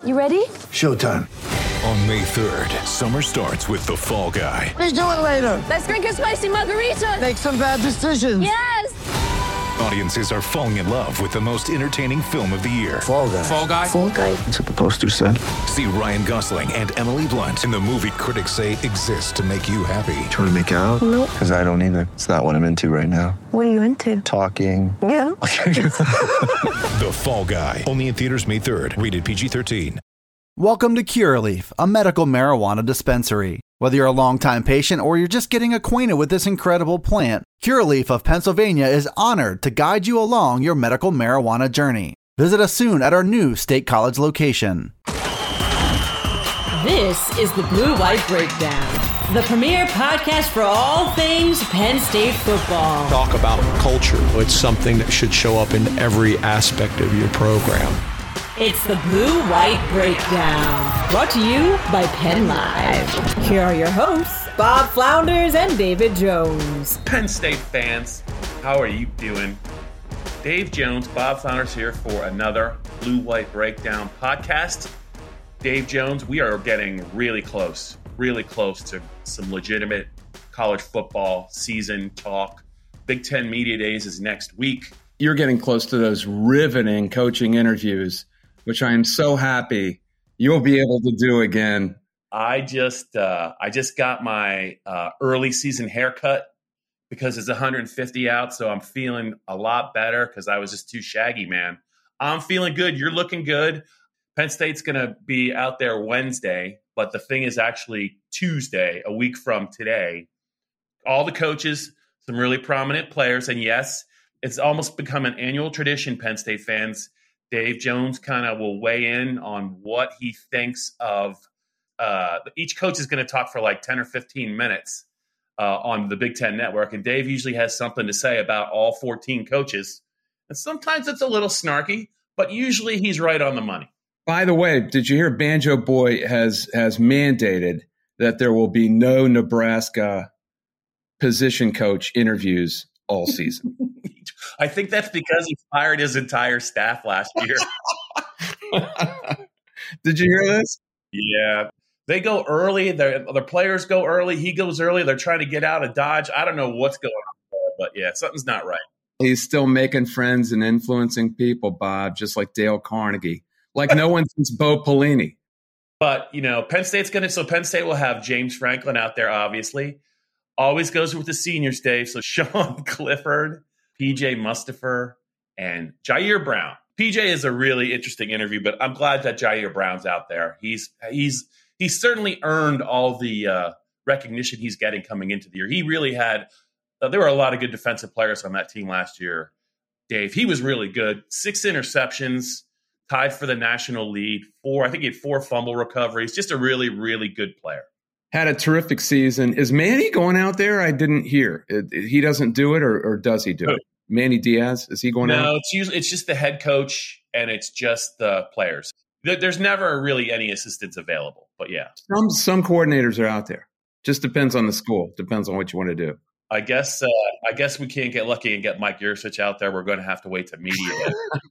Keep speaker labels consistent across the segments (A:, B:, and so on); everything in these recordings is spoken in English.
A: You ready?
B: Showtime.
C: On May 3rd, summer starts with The Fall Guy.
B: Let's do it later.
A: Let's drink a spicy margarita.
B: Make some bad decisions.
A: Yes!
C: Audiences are falling in love with the most entertaining film of the year.
B: Fall Guy.
D: Fall Guy?
A: Fall Guy.
B: That's what the poster said.
C: See Ryan Gosling and Emily Blunt in the movie critics say exists to make you happy.
E: Trying to make it out?
A: Nope.
E: Because I don't either. It's not what I'm into right now.
A: What are you into?
E: Talking.
A: Yeah.
C: The Fall Guy. Only in theaters May 3rd. Rated PG-13.
F: Welcome to Curaleaf, a medical marijuana dispensary. Whether you're a longtime patient or you're just getting acquainted with this incredible plant, Curaleaf of Pennsylvania is honored to guide you along your medical marijuana journey. Visit us soon at our new State College location.
G: This is the Blue White Breakdown, the premier podcast for all things Penn State football.
D: Talk about culture. It's something that should show up in every aspect of your program.
G: It's the Blue White Breakdown, brought to you by Penn Live. Here are your hosts, Bob Flounders and David Jones.
H: Penn State fans, how are you doing? Dave Jones, Bob Flounders here for another Blue White Breakdown podcast. Dave Jones, we are getting really close to some legitimate college football season talk. Big Ten Media Days is next week.
I: You're getting close to those riveting coaching interviews, which I am so happy you'll be able to do again.
H: I just got my early season haircut because it's 150 out, so I'm feeling a lot better because I was just too shaggy, man. I'm feeling good. You're looking good. Penn State's going to be out there Wednesday, but the thing is actually Tuesday, a week from today. All the coaches, some really prominent players, and yes, it's almost become an annual tradition, Penn State fans. Dave Jones kind of will weigh in on what he thinks of each coach is going to talk for like 10 or 15 minutes on the Big Ten Network. And Dave usually has something to say about all 14 coaches. And sometimes it's a little snarky, but usually he's right on the money.
I: By the way, did you hear Banjo Boy has mandated that there will be no Nebraska position coach interviews all season?
H: I think that's because he fired his entire staff last year.
I: Did you hear this?
H: Yeah. They go early. The players go early. He goes early. They're trying to get out of Dodge. I don't know what's going on there, but yeah, something's not right.
I: He's still making friends and influencing people, Bob, just like Dale Carnegie. Like no one since Bo Pelini.
H: But, Penn State will have James Franklin out there, obviously. Always goes with the seniors, Dave. So Sean Clifford, PJ Mustipher, and Jair Brown. PJ is a really interesting interview, but I'm glad that Jair Brown's out there. He's certainly earned all the recognition he's getting coming into the year. He really had there were a lot of good defensive players on that team last year, Dave. He was really good. 6 interceptions, tied for the national lead. I think he had 4 fumble recoveries. Just a really, really good player.
I: Had a terrific season. Is Manny going out there? I didn't hear. He doesn't do it, or does he do it? Manny Diaz, is he going out?
H: No, it's just the head coach, and it's just the players. There's never really any assistants available, but yeah.
I: Some coordinators are out there. Just depends on the school. Depends on what you want to do.
H: I guess we can't get lucky and get Mike Yurcich out there. We're going to have to wait to media.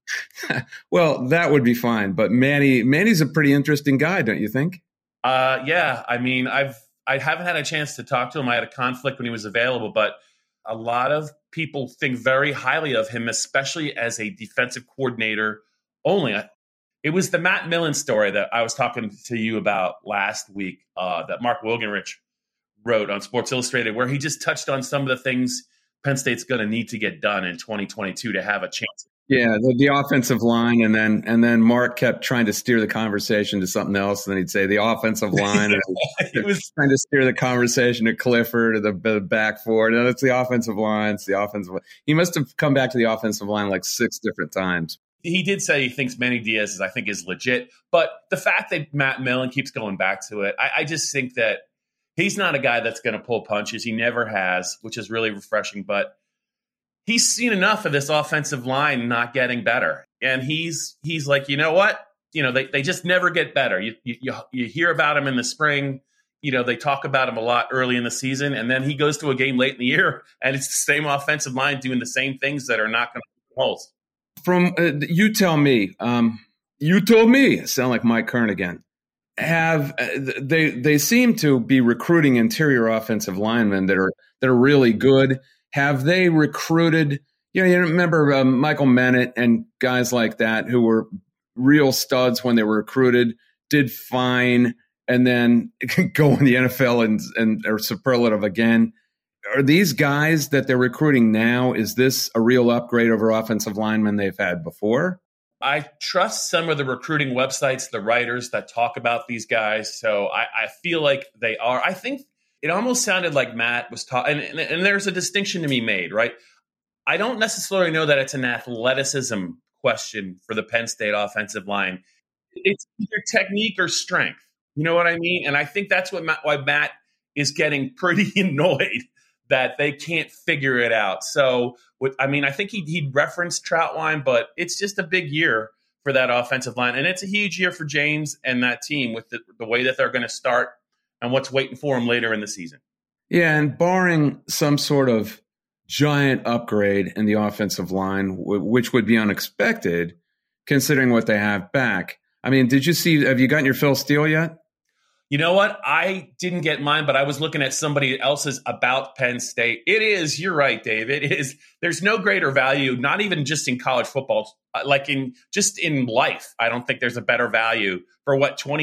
I: Well, that would be fine. But Manny's a pretty interesting guy, don't you think?
H: Yeah. I mean, I haven't had a chance to talk to him. I had a conflict when he was available, but a lot of people think very highly of him, especially as a defensive coordinator only. It was the Matt Millen story that I was talking to you about last week that Mark Wilgenrich wrote on Sports Illustrated, where he just touched on some of the things Penn State's going to need to get done in 2022 to have a chance.
I: Yeah, the offensive line, and then Mark kept trying to steer the conversation to something else, and then he'd say the offensive line, and he was trying to steer the conversation to Clifford or the back four. No, it's the offensive line. It's the offensive line. He must have come back to the offensive line like 6 different times.
H: He did say he thinks Manny Diaz is legit, but the fact that Matt Millen keeps going back to it, I just think that he's not a guy that's going to pull punches. He never has, which is really refreshing, but he's seen enough of this offensive line not getting better. And he's like, you know what? They just never get better. You hear about him in the spring. They talk about him a lot early in the season, and then he goes to a game late in the year, and it's the same offensive line doing the same things that are not going to pull holes.
I: You tell me, you told me, I sound like Mike Kern again, they seem to be recruiting interior offensive linemen that are really good. Have they recruited, you remember Michael Mennett and guys like that who were real studs when they were recruited, did fine, and then go in the NFL and are superlative again. Are these guys that they're recruiting now, is this a real upgrade over offensive linemen they've had before?
H: I trust some of the recruiting websites, the writers that talk about these guys. So I feel like they are. I think it almost sounded like Matt was talking, and there's a distinction to be made, right? I don't necessarily know that it's an athleticism question for the Penn State offensive line. It's either technique or strength. You know what I mean? And I think that's why Matt is getting pretty annoyed that they can't figure it out. So, I think he referenced Troutwine, but it's just a big year for that offensive line. And it's a huge year for James and that team with the way that they're going to start and what's waiting for them later in the season.
I: Yeah, and barring some sort of giant upgrade in the offensive line, which would be unexpected considering what they have back. I mean, have you gotten your Phil Steele yet?
H: You know what? I didn't get mine, but I was looking at somebody else's about Penn State. You're right, Dave. There's no greater value, not even just in college football, like just in life. I don't think there's a better value for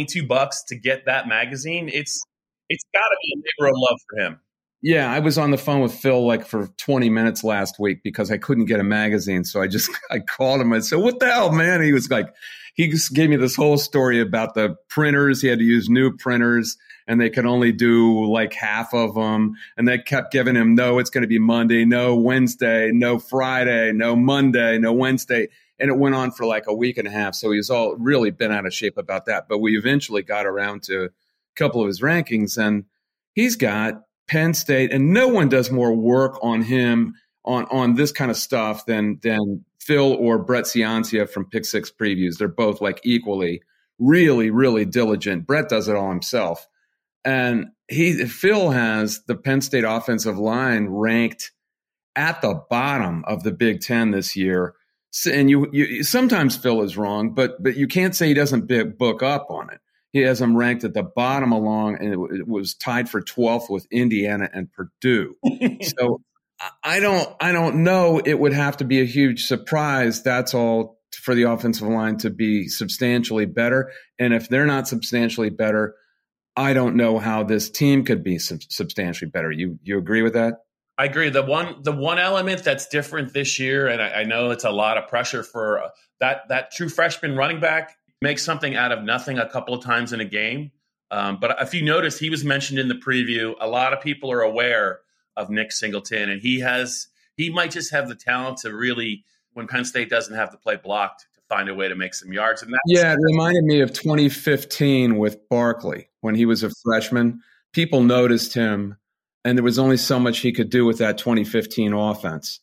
H: $22 to get that magazine. It's got to be a labor of love for him.
I: Yeah, I was on the phone with Phil for 20 minutes last week because I couldn't get a magazine. So I called him. I said, "What the hell, man?" He was like, he just gave me this whole story about the printers. He had to use new printers and they could only do like half of them. And they kept giving him, no, it's going to be Monday, no Wednesday, no Friday, no Monday, no Wednesday. And it went on for like a week and a half. So he was all really bent out of shape about that. But we eventually got around to a couple of his rankings, and he's got Penn State, and no one does more work on him on this kind of stuff than Phil or Brett Ciancia from Pick Six Previews. They're both like equally really, really diligent. Brett does it all himself. And Phil has the Penn State offensive line ranked at the bottom of the Big Ten this year. And you sometimes Phil is wrong, but you can't say he doesn't book up on it. He has them ranked at the bottom along, and it was tied for 12th with Indiana and Purdue. So I don't know. It would have to be a huge surprise. That's all for the offensive line to be substantially better. And if they're not substantially better, I don't know how this team could be substantially better. You agree with that?
H: I agree. The one element that's different this year, and I know it's a lot of pressure for that true freshman running back, makes something out of nothing a couple of times in a game. But if you notice, he was mentioned in the preview. A lot of people are aware of Nick Singleton, and he might just have the talent to really, when Penn State doesn't have to play blocked, to find a way to make some yards. And
I: it reminded me of 2015 with Barkley when he was a freshman. People noticed him, and there was only so much he could do with that 2015 offense.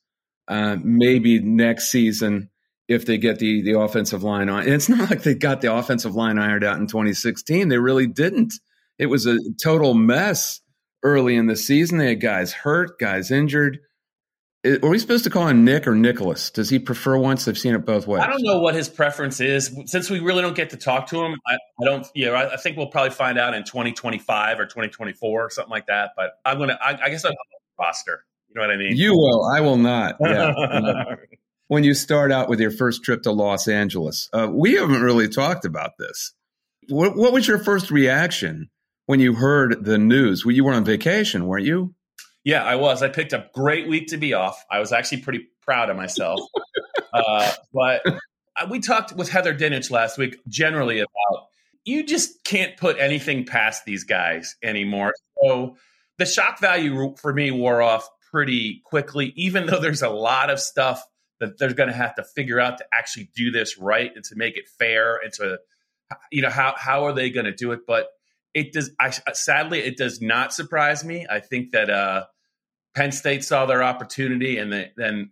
I: Maybe next season, if they get the offensive line on. And it's not like they got the offensive line ironed out in 2016. They really didn't. It was a total mess early in the season. They had guys hurt, guys injured. Are we supposed to call him Nick or Nicholas? Does he prefer once? I've seen it both ways.
H: I don't know what his preference is. Since we really don't get to talk to him, I think we'll probably find out in 2025 or 2024 or something like that. But I guess I'm on the roster. You know what I mean?
I: You will. I will not. Yeah. When you start out with your first trip to Los Angeles, we haven't really talked about this. What was your first reaction when you heard the news? You were on vacation, weren't you?
H: Yeah, I was. I picked a great week to be off. I was actually pretty proud of myself. But we talked with Heather Dinich last week generally about you just can't put anything past these guys anymore. So the shock value for me wore off pretty quickly, even though there's a lot of stuff that they're going to have to figure out to actually do this right and to make it fair and to, how are they going to do it? But it does. Sadly, it does not surprise me. I think that Penn State saw their opportunity, Dave,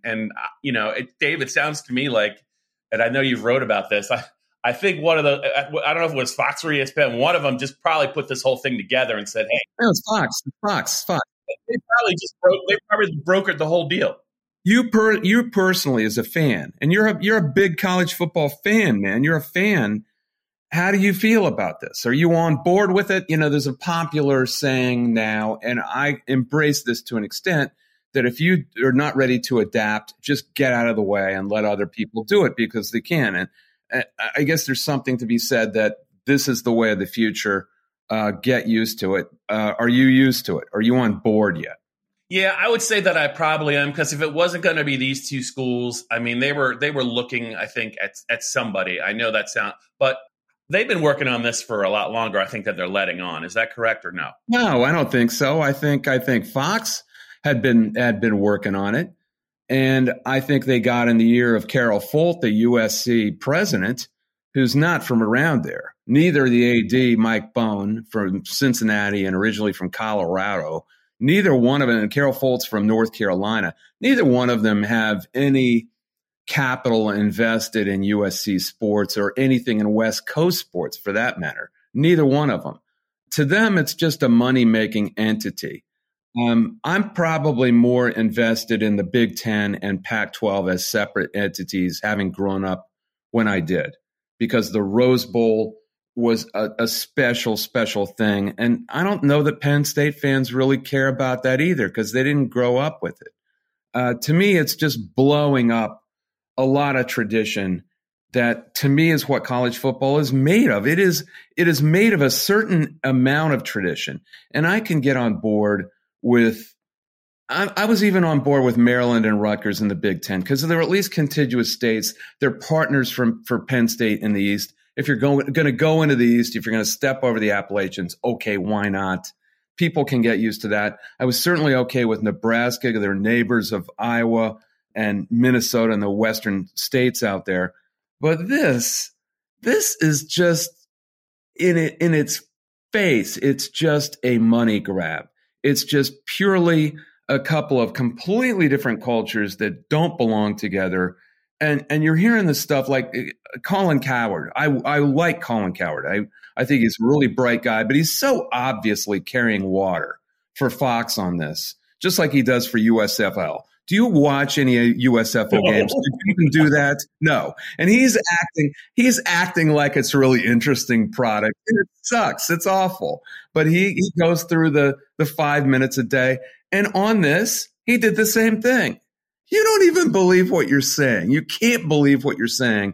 H: it sounds to me like, and I know you've wrote about this. I think one of the, I don't know if it was Fox or ESPN, one of them just probably put this whole thing together and said, "Hey,
I: it was Fox."
H: They probably brokered the whole deal.
I: You personally as a fan, and you're a big college football fan, man. You're a fan. How do you feel about this? Are you on board with it? You know, there's a popular saying now, and I embrace this to an extent, that if you are not ready to adapt, just get out of the way and let other people do it because they can. And I guess there's something to be said that this is the way of the future. Get used to it. Are you used to it? Are you on board yet?
H: Yeah, I would say that I probably am, because if it wasn't going to be these two schools, I mean, they were looking, I think, at somebody. I know that but they've been working on this for a lot longer. I think that they're letting on. Is that correct or no?
I: No, I don't think so. I think Fox had been working on it, and I think they got in the ear of Carol Folt, the USC president, who's not from around there. Neither the AD, Mike Bone, from Cincinnati and originally from Colorado. Neither one of them, and Carol Folt's from North Carolina, neither one of them have any capital invested in USC sports or anything in West Coast sports for that matter. Neither one of them. To them, it's just a money-making entity. I'm probably more invested in the Big Ten and Pac-12 as separate entities, having grown up when I did, because the Rose Bowl was a special thing. And I don't know that Penn State fans really care about that either, because they didn't grow up with it. To me, it's just blowing up a lot of tradition that, to me, is what college football is made of. It is made of a certain amount of tradition. And I can get on board with I was even on board with Maryland and Rutgers in the Big Ten, because they're at least contiguous states. They're partners for Penn State in the East. If you're going to go into the East, if you're going to step over the Appalachians, okay, why not? People can get used to that. I was certainly okay with Nebraska. They're neighbors of Iowa and Minnesota and the western states out there. But this is just in its face. It's just a money grab. It's just purely a couple of completely different cultures that don't belong together. And you're hearing this stuff like Colin Cowherd. I like Colin Cowherd. I think he's a really bright guy, but he's so obviously carrying water for Fox on this, just like he does for USFL. Do you watch any USFL games? Did you even do that? No. And he's acting like it's a really interesting product. It sucks. It's awful. But he goes through the 5 minutes a day. And on this, he did the same thing. You don't even believe what you're saying. You can't believe what you're saying.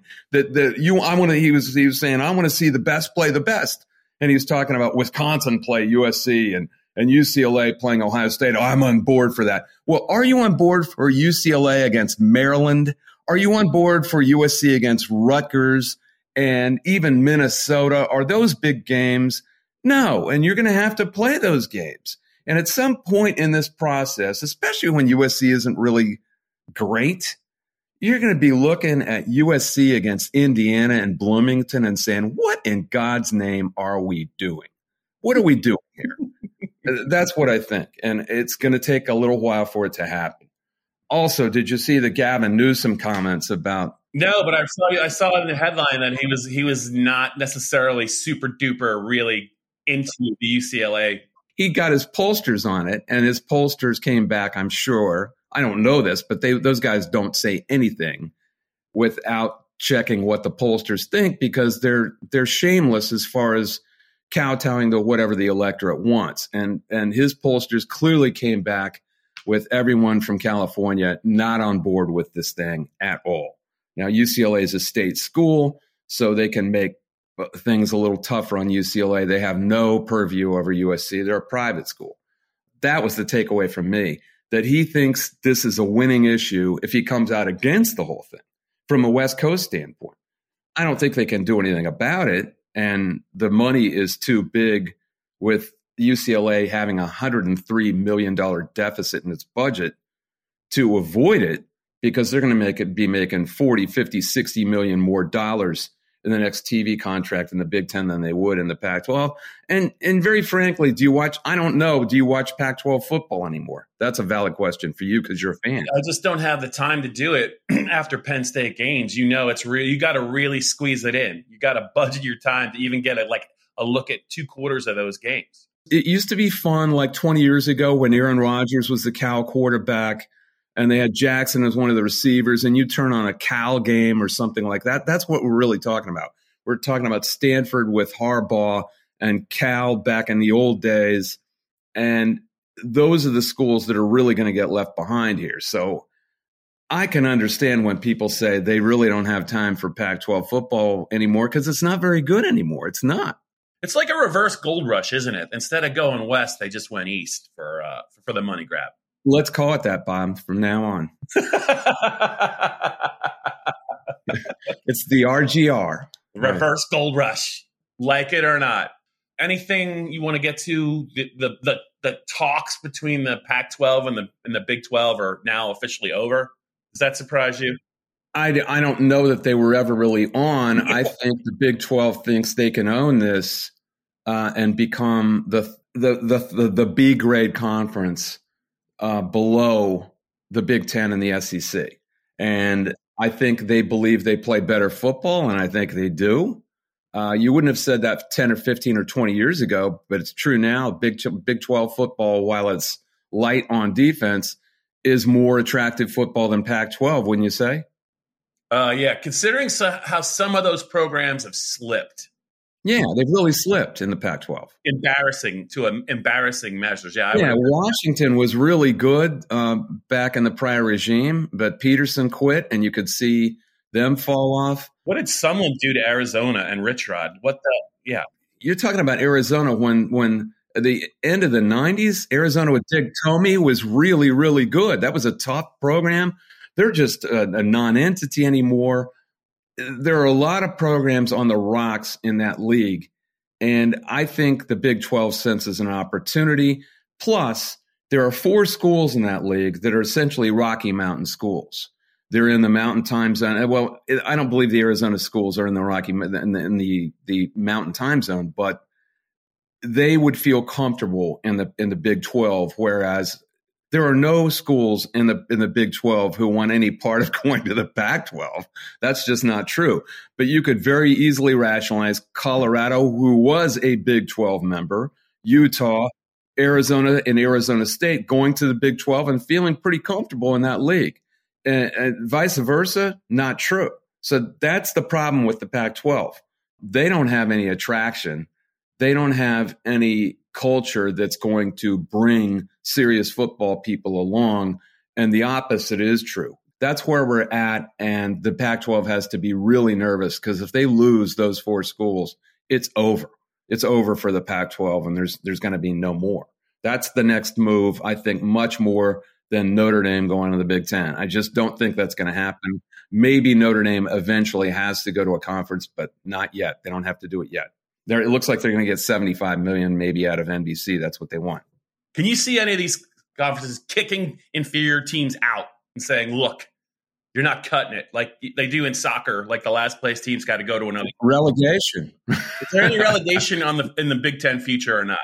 I: He was saying, I want to see the best play the best. And he was talking about Wisconsin play USC and UCLA playing Ohio State. Oh, I'm on board for that. Well, are you on board for UCLA against Maryland? Are you on board for USC against Rutgers and even Minnesota? Are those big games? No. And you're going to have to play those games. And at some point in this process, especially when USC isn't really great, you're going to be looking at USC against Indiana and Bloomington and saying, what in God's name are we doing? What are we doing here? That's what I think. And it's going to take a little while for it to happen. Also, did you see the Gavin Newsom comments about?
H: No, but I saw in the headline that he was not necessarily super duper really into the UCLA.
I: He got his pollsters on it, and his pollsters came back, I'm sure. I don't know this, but those guys don't say anything without checking what the pollsters think, because they're shameless as far as kowtowing to whatever the electorate wants. And his pollsters clearly came back with everyone from California not on board with this thing at all. Now, UCLA is a state school, so they can make things a little tougher on UCLA. They have no purview over USC. They're a private school. That was the takeaway from me, that he thinks this is a winning issue if he comes out against the whole thing from a West Coast standpoint. I don't think they can do anything about it. And the money is too big, with UCLA having a $103 million deficit in its budget, to avoid it, because they're going to be making 40, 50, 60 million more dollars in the next TV contract in the Big Ten than they would in the Pac-12. And very frankly, do you watch Pac-12 football anymore? That's a valid question for you because you're a fan.
H: I just don't have the time to do it after Penn State games. You know, you got to really squeeze it in. You got to budget your time to even get a look at 2 quarters of those games.
I: It used to be fun like 20 years ago when Aaron Rodgers was the Cal quarterback. and they had Jackson as one of the receivers, and you turn on a Cal game or something like that. That's what we're really talking about. We're talking about Stanford with Harbaugh and Cal back in the old days. And those are the schools that are really going to get left behind here. So I can understand when people say they really don't have time for Pac-12 football anymore because it's not very good anymore. It's not.
H: It's like a reverse gold rush, isn't it? Instead of going west, they just went east for the money grab.
I: Let's call it that, Bob, from now on. It's the RGR.
H: Reverse gold rush. Like it or not. Anything you want to get to? The talks between the Pac-12 and the Big 12 are now officially over. Does that surprise you?
I: I don't know that they were ever really on. I think the Big 12 thinks they can own this and become the B grade conference below the Big 10 and the SEC. And I think they believe they play better football, and I think they do. You wouldn't have said that 10 or 15 or 20 years ago, but it's true now. Big 12 football, while it's light on defense, is more attractive football than Pac-12, wouldn't you say?
H: Yeah, considering how some of those programs have slipped.
I: Yeah, they've really slipped in the Pac-12.
H: Embarrassing measures. Yeah,
I: Washington was really good back in the prior regime, but Peterson quit, and you could see them fall off.
H: What did someone do to Arizona and Rich Rod? Yeah.
I: You're talking about Arizona when at the end of the 90s, Arizona with Dick Tomey was really, really good. That was a top program. They're just a non-entity anymore. There are a lot of programs on the rocks in that league, and I think the Big 12 senses an opportunity. Plus, there are 4 schools in that league that are essentially Rocky Mountain schools. They're in the Mountain Time Zone. Well, I don't believe the Arizona schools are in the Mountain Time Zone, but they would feel comfortable in the Big 12, whereas there are no schools in the Big 12 who want any part of going to the Pac-12. That's just not true. But you could very easily rationalize Colorado, who was a Big 12 member, Utah, Arizona, and Arizona State going to the Big 12 and feeling pretty comfortable in that league. And vice versa, not true. So that's the problem with the Pac-12. They don't have any attraction. They don't have any culture that's going to bring serious football people along. And the opposite is true. That's where we're at. And the Pac-12 has to be really nervous because if they lose those 4 schools, it's over. It's over for the Pac-12, and there's going to be no more. That's the next move, I think, much more than Notre Dame going to the Big Ten. I just don't think that's going to happen. Maybe Notre Dame eventually has to go to a conference, but not yet. They don't have to do it yet. It looks like they're going to get $75 million maybe out of NBC. That's what they want.
H: Can you see any of these conferences kicking inferior teams out and saying, look, you're not cutting it like they do in soccer, like the last place team's got to go to another
I: relegation?
H: Is there any relegation in the Big Ten future or not?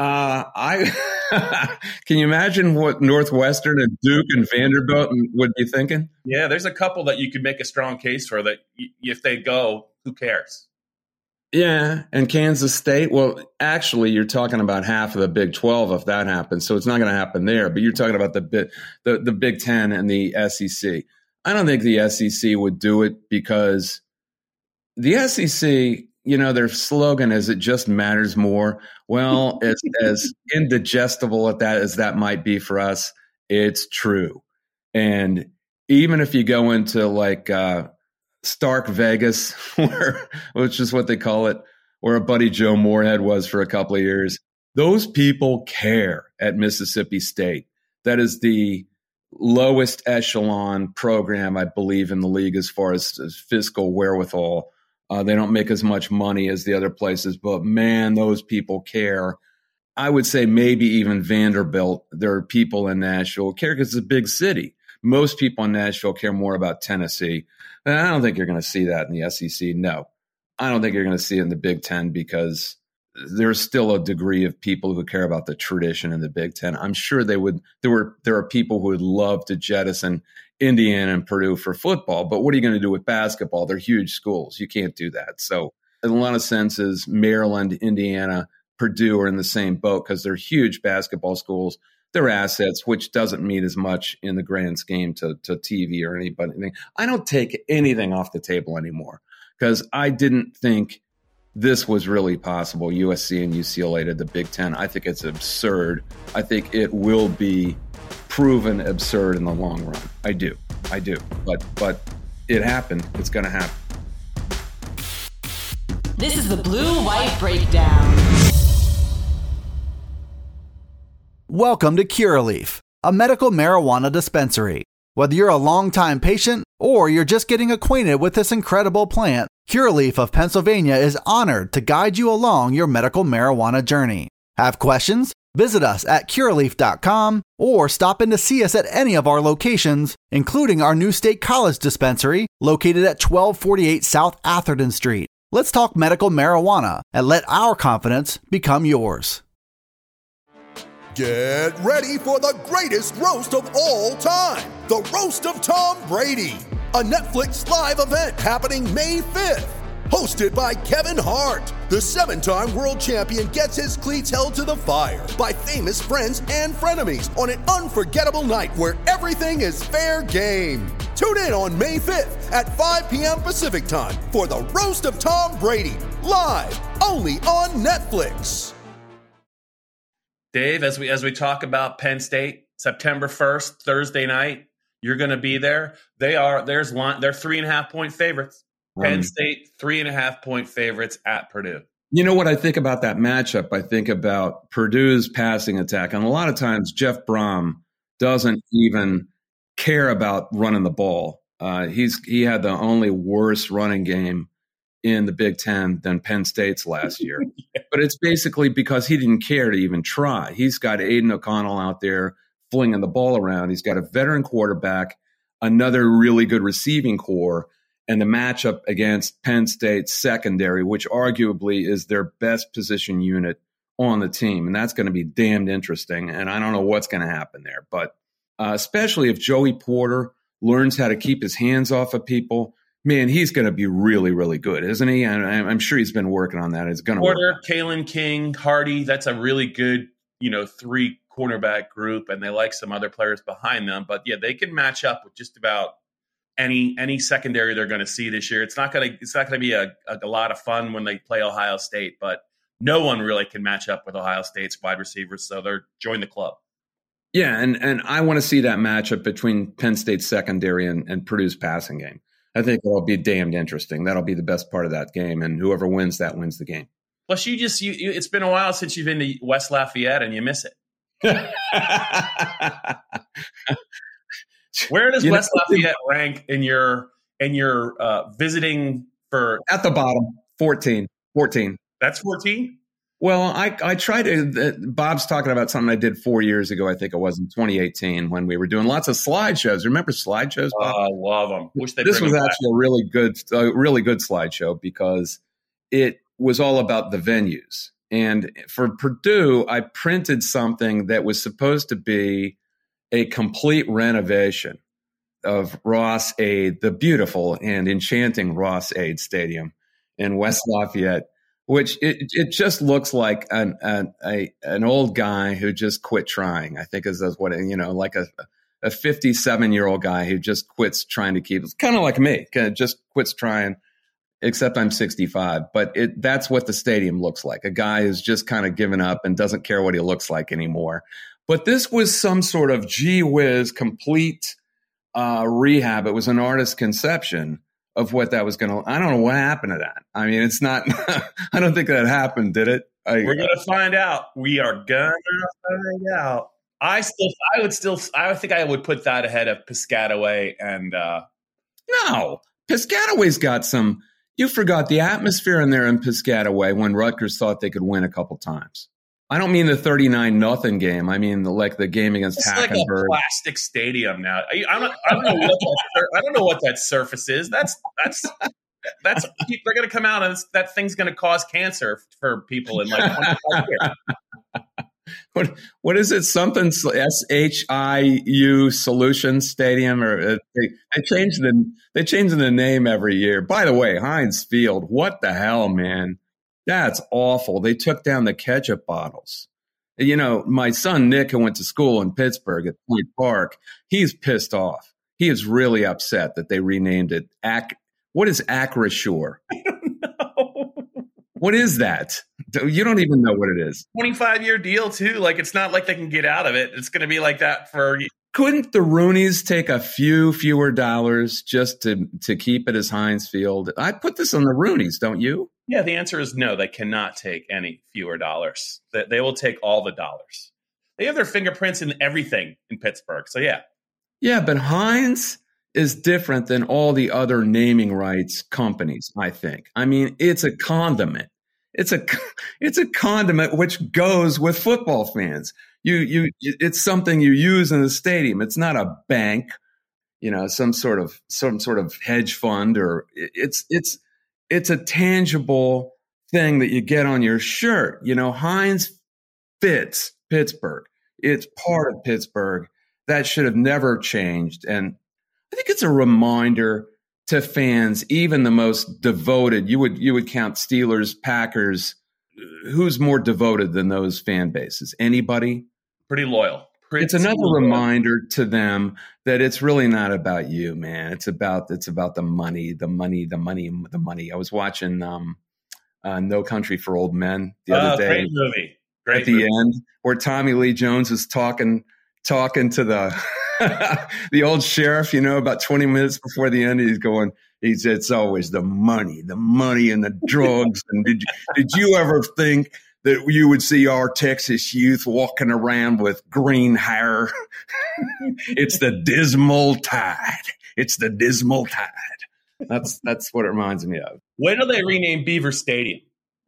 I: Can you imagine what Northwestern and Duke and Vanderbilt would be thinking?
H: Yeah, there's a couple that you could make a strong case for that if they go, who cares?
I: Yeah, and Kansas State. Well, actually, you're talking about half of the Big 12 if that happens, so it's not going to happen there. But you're talking about the Big 10 and the SEC. I don't think the SEC would do it because the SEC, their slogan is "It just matters more." Well, as indigestible as that might be for us, it's true. And even if you go into like Stark Vegas, which is what they call it, where a buddy Joe Moorhead was for a couple of years, those people care at Mississippi State. That is the lowest echelon program, I believe, in the league as far as fiscal wherewithal. They don't make as much money as the other places, but man, those people care. I would say maybe even Vanderbilt. There are people in Nashville care because it's a big city. Most people in Nashville care more about Tennessee. And I don't think you're going to see that in the SEC. No, I don't think you're going to see it in the Big Ten because there's still a degree of people who care about the tradition in the Big Ten. I'm sure they would. There are people who would love to jettison Indiana and Purdue for football, but what are you going to do with basketball? They're huge schools. You can't do that. So in a lot of senses, Maryland, Indiana, Purdue are in the same boat because they're huge basketball schools. They're assets, which doesn't mean as much in the grand scheme to TV or anybody. I don't take anything off the table anymore because I didn't think this was really possible. USC and UCLA to the Big Ten. I think it's absurd. I think it will be proven absurd in the long run. I do. But it happened. It's going to happen.
G: This is the Blue White Breakdown.
F: Welcome to Curaleaf, a medical marijuana dispensary. Whether you're a longtime patient or you're just getting acquainted with this incredible plant, Curaleaf of Pennsylvania is honored to guide you along your medical marijuana journey. Have questions? Visit us at Curaleaf.com or stop in to see us at any of our locations, including our new State College dispensary located at 1248 South Atherton Street. Let's talk medical marijuana and let our confidence become yours.
J: Get ready for the greatest roast of all time, the Roast of Tom Brady, a Netflix live event happening May 5th. Hosted by Kevin Hart, the 7-time world champion gets his cleats held to the fire by famous friends and frenemies on an unforgettable night where everything is fair game. Tune in on May 5th at 5 p.m. Pacific time for the Roast of Tom Brady, live only on Netflix.
H: Dave, as we talk about Penn State, September 1st, Thursday night, you're going to be there. They're 3.5-point favorites. Penn State, 3.5-point favorites at Purdue.
I: You know what I think about that matchup? I think about Purdue's passing attack. And a lot of times Jeff Brom doesn't even care about running the ball. He had the only worse running game in the Big Ten than Penn State's last year. Yeah. But it's basically because he didn't care to even try. He's got Aiden O'Connell out there flinging the ball around. He's got a veteran quarterback, another really good receiving core, and the matchup against Penn State's secondary, which arguably is their best position unit on the team. And that's going to be damned interesting. And I don't know what's going to happen there. But especially if Joey Porter learns how to keep his hands off of people, man, he's going to be really, really good, isn't he? And I'm sure he's been working on that. It's going to work.
H: Porter, Kalen King, Hardy, that's a really good, 3 cornerback group, and they like some other players behind them. But, yeah, they can match up with just about any secondary they're going to see this year. It's not going to be a lot of fun when they play Ohio State, but no one really can match up with Ohio State's wide receivers, so they're join the club.
I: Yeah, and I want to see that matchup between Penn State's secondary and Purdue's passing game. I think it'll be damned interesting. That'll be the best part of that game, and whoever wins that wins the game.
H: Plus, it's been a while since you've been to West Lafayette, and you miss it. Where does West Lafayette rank in your visiting for?
I: At the bottom, 14.
H: That's 14?
I: Well, I try to. Bob's talking about something I did 4 years ago. I think it was in 2018 when we were doing lots of slideshows. Remember slideshows, Bob?
H: I love them.
I: This was actually a really good slideshow because it was all about the venues. And for Purdue, I printed something that was supposed to be a complete renovation of Ross-Ade, the beautiful and enchanting Ross-Ade Stadium in West Lafayette, which it just looks like an old guy who just quit trying. I think is what like a 57-year-old guy who just quits trying to keep. It's kind of like me, just quits trying. Except I'm 65, but that's what the stadium looks like. A guy who's just kind of given up and doesn't care what he looks like anymore. But this was some sort of gee whiz complete rehab. It was an artist's conception of what that was going to. I don't know what happened to that. I mean, it's not. I don't think that happened, did it?
H: We're going to find out. We are going to find out. I think I would put that ahead of Piscataway and.
I: No, Piscataway's got some. You forgot the atmosphere in there in Piscataway when Rutgers thought they could win a couple times. I don't mean the 39-0 game. I mean the game against Hackenberg.
H: It's like a plastic stadium now. I don't know what that surface is. That's they're going to come out and that thing's going to cause cancer for people in like 25 years.
I: What is it? Something SHIU Solutions Stadium, or they change the name every year. By the way, Heinz Field, what the hell, man? That's awful. They took down the ketchup bottles. You know, my son Nick, who went to school in Pittsburgh at Point Park, he's pissed off. He is really upset that they renamed it. What is Acrisure?
H: I don't know.
I: What is that? You don't even know what it is.
H: 25-year deal, too. Like, it's not like they can get out of it. It's going to be like that for...
I: Couldn't the Roonies take a fewer dollars just to keep it as Heinz Field? I put this on the Roonies, don't you?
H: Yeah, the answer is no. They cannot take any fewer dollars. They will take all the dollars. They have their fingerprints in everything in Pittsburgh. So, yeah. Yeah,
I: but Heinz is different than all the other naming rights companies, I think. I mean, it's a condiment. It's a condiment which goes with football fans. It's something you use in the stadium. It's not a bank, you know, some sort of hedge fund, or it's a tangible thing that you get on your shirt. You know, Heinz fits Pittsburgh. It's part of Pittsburgh. That should have never changed. And I think it's a reminder to fans, even the most devoted. You would count Steelers, Packers. Who's more devoted than those fan bases? Anybody?
H: Pretty loyal.
I: It's another reminder to them that it's really not about you, man. It's about the money, the money, the money, the money. I was watching No Country for Old Men the other day.
H: Great movie.
I: At the end, where Tommy Lee Jones is talking to the the old sheriff, you know, about 20 minutes before the end, he said, it's always the money and the drugs. And did you ever think that you would see our Texas youth walking around with green hair? It's the dismal tide. It's the dismal tide. That's what it reminds me of.
H: When do they rename Beaver Stadium?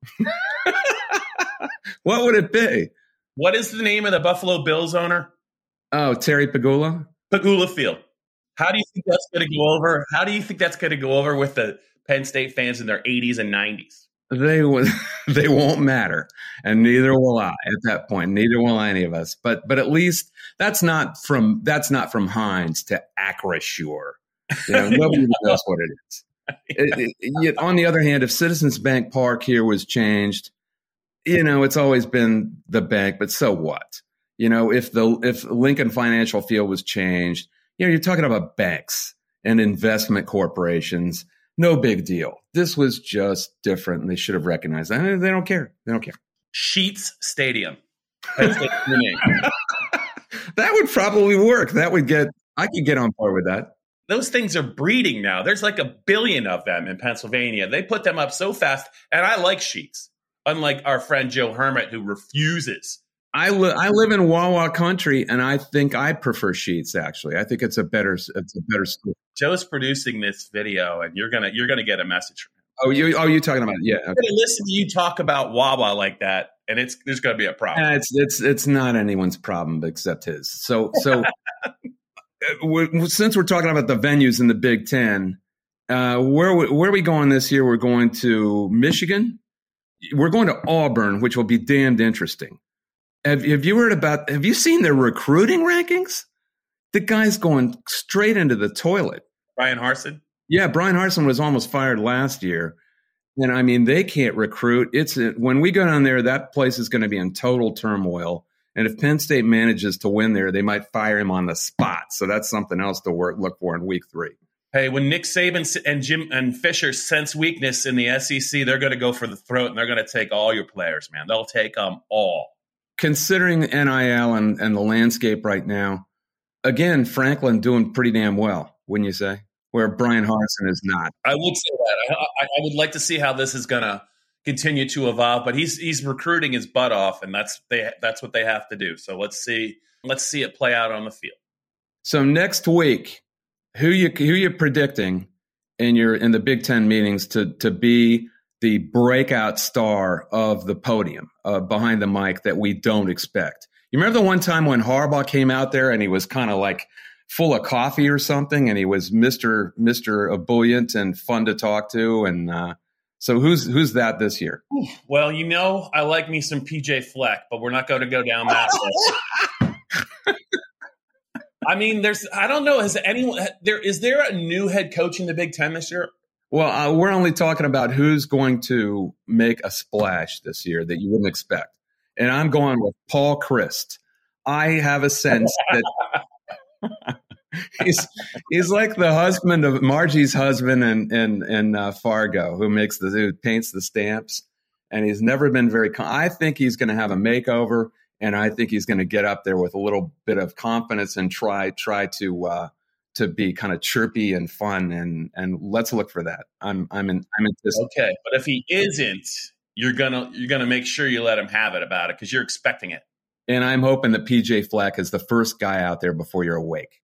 I: What would it be?
H: What is the name of the Buffalo Bills owner?
I: Oh, Terry Pegula?
H: Pegula Field. How do you think that's going to go over? How do you think that's going to go over with the Penn State fans in their 80s and 90s?
I: They won't matter, and neither will I at that point. Neither will any of us. But at least that's not from Heinz to Acrisure. You know, nobody knows what it is. Yet on the other hand, if Citizens Bank Park here was changed, you know, it's always been the bank. But so what? You know, if Lincoln Financial Field was changed, you know, you're talking about banks and investment corporations. No big deal. This was just different, and they should have recognized that. They don't care. They don't care.
H: Sheets Stadium.
I: That would probably work. I could get on board with that.
H: Those things are breeding now. There's like 1 billion of them in Pennsylvania. They put them up so fast, and I like Sheets, unlike our friend Joe Hermit, who refuses.
I: I live in Wawa country, and I think I prefer Sheets. Actually, I think it's a better school. Joe's
H: producing this video, and you're gonna get a message from him.
I: Oh, you talking about? Yeah, okay.
H: I'm gonna listen to you talk about Wawa like that, and there's gonna be a problem.
I: It's not anyone's problem except his. So since we're talking about the venues in the Big Ten, where are we going this year? We're going to Michigan. We're going to Auburn, which will be damned interesting. Have you seen their recruiting rankings? The guy's going straight into the toilet.
H: Brian Harsin?
I: Yeah, Brian Harsin was almost fired last year. And I mean, they can't recruit. When we go down there, that place is going to be in total turmoil. And if Penn State manages to win there, they might fire him on the spot. So that's something else to look for in week 3.
H: Hey, when Nick Saban and Jim and Fisher sense weakness in the SEC, they're going to go for the throat, and they're going to take all your players, man. They'll take them all.
I: Considering NIL and the landscape right now, again, Franklin doing pretty damn well, wouldn't you say? Where Brian Harsin is not.
H: I would say that. I would like to see how this is going to continue to evolve, but he's recruiting his butt off, and that's what they have to do. So let's see it play out on the field.
I: So next week, who you predicting in the Big Ten meetings to be the breakout star of the podium behind the mic that we don't expect? You remember the one time when Harbaugh came out there and he was kind of like full of coffee or something, and he was Mr. Ebullient and fun to talk to, and so who's that this year?
H: Well, you know, I like me some PJ Fleck, but we're not going to go down that list. I mean, I don't know. Is there a new head coach in the Big Ten this year?
I: Well, we're only talking about who's going to make a splash this year that you wouldn't expect. And I'm going with Paul Christ. I have a sense that he's like the husband of Margie's husband in Fargo, who paints the stamps, and he's never been very. I think he's going to have a makeover, and I think he's going to get up there with a little bit of confidence and try to be kind of chirpy and fun, and let's look for that. I'm in this.
H: Okay, but if he isn't, you're gonna make sure you let him have it about it because you're expecting it.
I: And I'm hoping that PJ Fleck is the first guy out there before you're awake.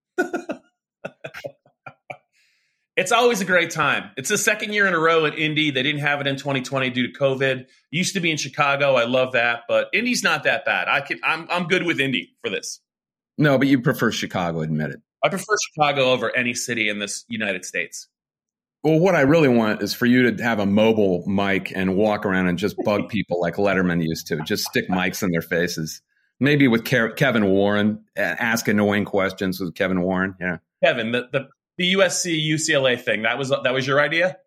H: It's always a great time. It's the second year in a row at Indy. They didn't have it in 2020 due to COVID. Used to be in Chicago. I love that, but Indy's not that bad. I'm good with Indy for this.
I: No, but you prefer Chicago, admit it.
H: I prefer Chicago over any city in this United States.
I: Well, what I really want is for you to have a mobile mic and walk around and just bug people like Letterman used to. Just stick mics in their faces. Maybe with Kevin Warren, ask annoying questions with Kevin Warren. Yeah,
H: Kevin, the USC UCLA thing, that was your idea?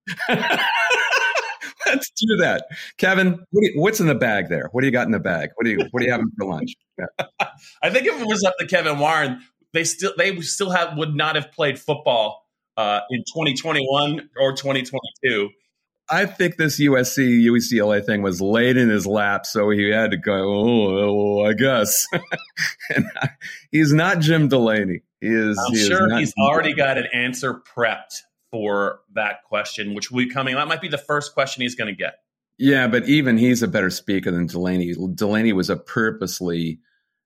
I: Let's do that, Kevin. What's in the bag there? What do you got in the bag? What are you having for lunch? Yeah.
H: I think if it was up to Kevin Warren, they would not have played football in 2021 or 2022.
I: I think this UCLA thing was laid in his lap, so he had to go, oh, I guess. And he's not Jim Delaney.
H: I'm sure he's already got an answer prepped for that question, which will be coming. That might be the first question he's going to get.
I: Yeah, but even he's a better speaker than Delaney. Delaney was a purposely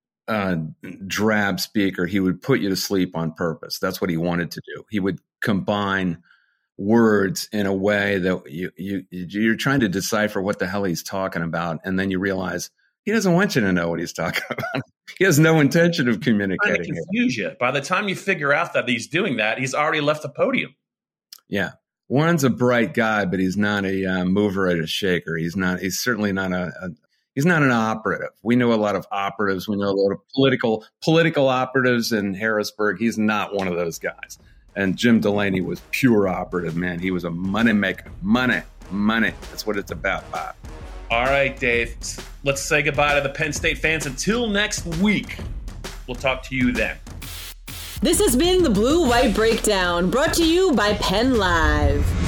I: drab speaker. He would put you to sleep on purpose. That's what he wanted to do. He would combine words in a way that you're trying to decipher what the hell he's talking about, and then you realize he doesn't want you to know what he's talking about. He has no intention of communicating.
H: Trying to confuse you. By the time you figure out that he's doing that, he's already left the podium.
I: Yeah, Warren's a bright guy, but he's not a mover and a shaker. He's certainly not he's not an operative. We know a lot of operatives. We know a lot of political operatives in Harrisburg. He's not one of those guys. And Jim Delaney was pure operative, man. He was a money maker. Money. That's what it's about, Bob.
H: All right, Dave. Let's say goodbye to the Penn State fans until next week. We'll talk to you then.
G: This has been the Blue White Breakdown, brought to you by Penn Live.